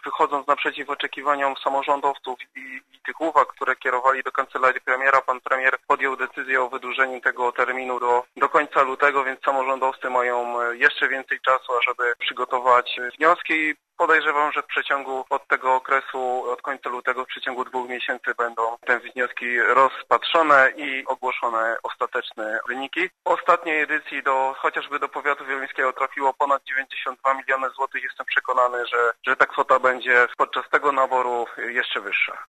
wychodząc naprzeciw oczekiwaniom samorządowców i tych uwag, które kierowali do kancelarii premiera, pan premier podjął decyzję o wydłużeniu tego terminu do końca lutego, więc samorządowcy mają jeszcze więcej czasu, ażeby przygotować wnioski. Podejrzewam, że od tego okresu, od końca lutego, w przeciągu 2 miesięcy będą te wnioski rozpatrzone i ogłoszone ostateczne wyniki. W ostatniej edycji chociażby do powiatu wieluńskiego trafiło ponad 92 miliony złotych. Jestem przekonany, że ta kwota będzie podczas tego naboru jeszcze wyższa.